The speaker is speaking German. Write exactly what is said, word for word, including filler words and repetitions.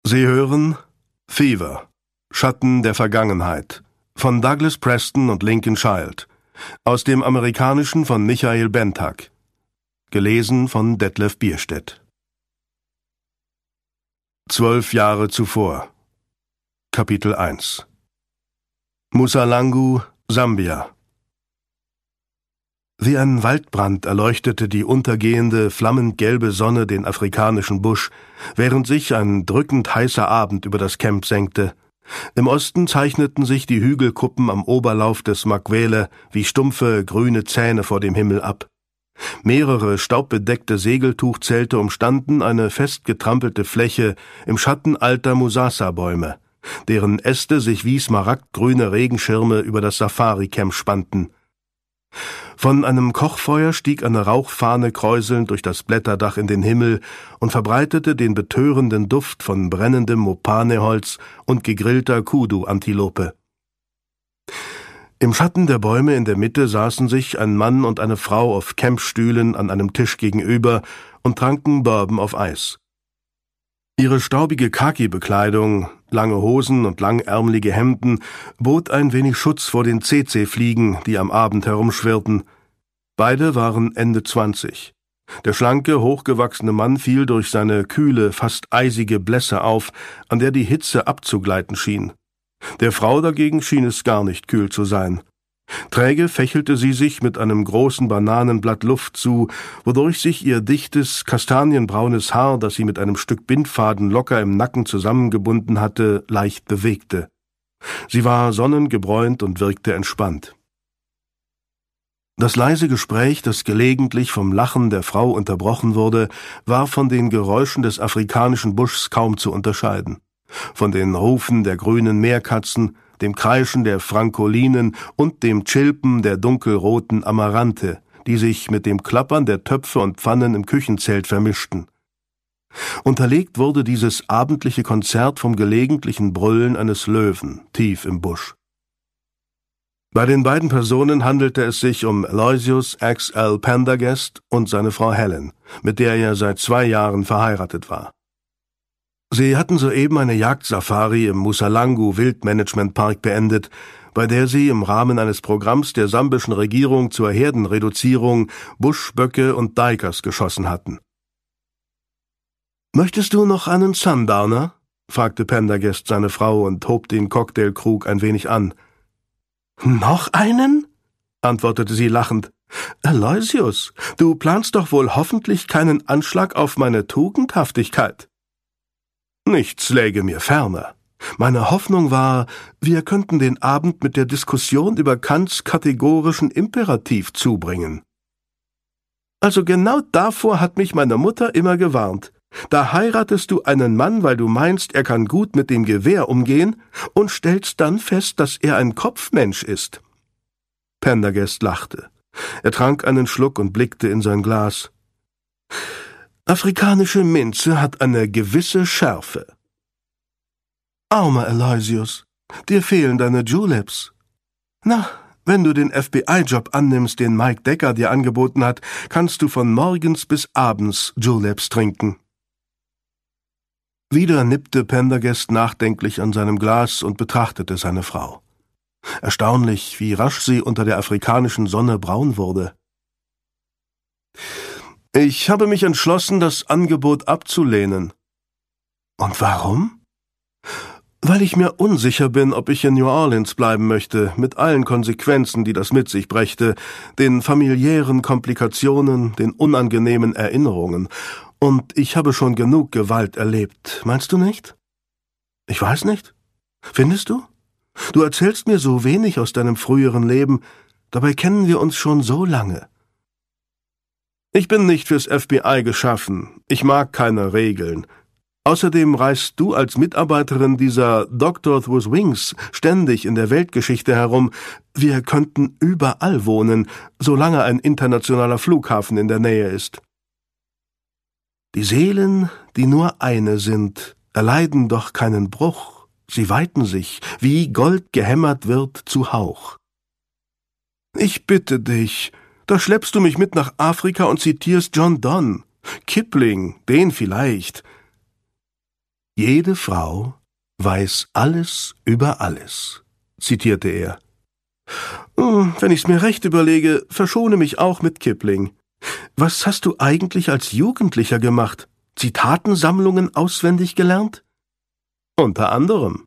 Sie hören Fever, Schatten der Vergangenheit von Douglas Preston und Lincoln Child, aus dem Amerikanischen von Michael Bentag, gelesen von Detlef Bierstedt. Zwölf Jahre zuvor. Kapitel eins. Musalangu, Sambia. Wie ein Waldbrand erleuchtete die untergehende, flammend gelbe Sonne den afrikanischen Busch, während sich ein drückend heißer Abend über das Camp senkte. Im Osten zeichneten sich die Hügelkuppen am Oberlauf des Makwele wie stumpfe, grüne Zähne vor dem Himmel ab. Mehrere staubbedeckte Segeltuchzelte umstanden eine festgetrampelte Fläche im Schatten alter Musasa-Bäume, deren Äste sich wie smaragdgrüne Regenschirme über das Safari-Camp spannten. Von einem Kochfeuer stieg eine Rauchfahne kräuselnd durch das Blätterdach in den Himmel und verbreitete den betörenden Duft von brennendem Mopane-Holz und gegrillter Kudu-Antilope. Im Schatten der Bäume in der Mitte saßen sich ein Mann und eine Frau auf Campstühlen an einem Tisch gegenüber und tranken Bourbon auf Eis. Ihre staubige Khaki-Bekleidung, lange Hosen und langärmelige Hemden bot ein wenig Schutz vor den Tsetse-Fliegen, die am Abend herumschwirrten. Beide waren Ende zwanzig. Der schlanke, hochgewachsene Mann fiel durch seine kühle, fast eisige Blässe auf, an der die Hitze abzugleiten schien. Der Frau dagegen schien es gar nicht kühl zu sein. Träge fächelte sie sich mit einem großen Bananenblatt Luft zu, wodurch sich ihr dichtes, kastanienbraunes Haar, das sie mit einem Stück Bindfaden locker im Nacken zusammengebunden hatte, leicht bewegte. Sie war sonnengebräunt und wirkte entspannt. Das leise Gespräch, das gelegentlich vom Lachen der Frau unterbrochen wurde, war von den Geräuschen des afrikanischen Buschs kaum zu unterscheiden. Von den Rufen der grünen Meerkatzen, dem Kreischen der Frankolinen und dem Chilpen der dunkelroten Amarante, die sich mit dem Klappern der Töpfe und Pfannen im Küchenzelt vermischten. Unterlegt wurde dieses abendliche Konzert vom gelegentlichen Brüllen eines Löwen, tief im Busch. Bei den beiden Personen handelte es sich um Aloysius X L Pendergast und seine Frau Helen, mit der er seit zwei Jahren verheiratet war. Sie hatten soeben eine Jagdsafari im Musalangu Wildmanagementpark beendet, bei der sie im Rahmen eines Programms der sambischen Regierung zur Herdenreduzierung Buschböcke und Daikas geschossen hatten. »Möchtest du noch einen Sundowner?« fragte Pendergast seine Frau und hob den Cocktailkrug ein wenig an. »Noch einen?« antwortete sie lachend. »Aloysius, du planst doch wohl hoffentlich keinen Anschlag auf meine Tugendhaftigkeit.« »Nichts läge mir ferner. Meine Hoffnung war, wir könnten den Abend mit der Diskussion über Kants kategorischen Imperativ zubringen.« »Also genau davor hat mich meine Mutter immer gewarnt. Da heiratest du einen Mann, weil du meinst, er kann gut mit dem Gewehr umgehen und stellst dann fest, dass er ein Kopfmensch ist.« Pendergast lachte. Er trank einen Schluck und blickte in sein Glas. »Afrikanische Minze hat eine gewisse Schärfe.« »Armer Aloysius, dir fehlen deine Juleps. Na, wenn du den F B I-Job annimmst, den Mike Decker dir angeboten hat, kannst du von morgens bis abends Juleps trinken.« Wieder nippte Pendergast nachdenklich an seinem Glas und betrachtete seine Frau. Erstaunlich, wie rasch sie unter der afrikanischen Sonne braun wurde. »Ich habe mich entschlossen, das Angebot abzulehnen.« »Und warum?« »Weil ich mir unsicher bin, ob ich in New Orleans bleiben möchte, mit allen Konsequenzen, die das mit sich brächte, den familiären Komplikationen, den unangenehmen Erinnerungen. Und ich habe schon genug Gewalt erlebt, meinst du nicht?« »Ich weiß nicht. Findest du? Du erzählst mir so wenig aus deinem früheren Leben, dabei kennen wir uns schon so lange.« »Ich bin nicht fürs F B I geschaffen. Ich mag keine Regeln. Außerdem reist du als Mitarbeiterin dieser Doctor with Wings ständig in der Weltgeschichte herum. Wir könnten überall wohnen, solange ein internationaler Flughafen in der Nähe ist.« »Die Seelen, die nur eine sind, erleiden doch keinen Bruch. Sie weiten sich, wie Gold gehämmert wird, zu Hauch.« »Ich bitte dich, da schleppst du mich mit nach Afrika und zitierst John Donne. Kipling, den vielleicht.« Jede Frau weiß alles über alles, zitierte er. Wenn ich's mir recht überlege, verschone mich auch mit Kipling. Was hast du eigentlich als Jugendlicher gemacht? Zitatensammlungen auswendig gelernt? Unter anderem.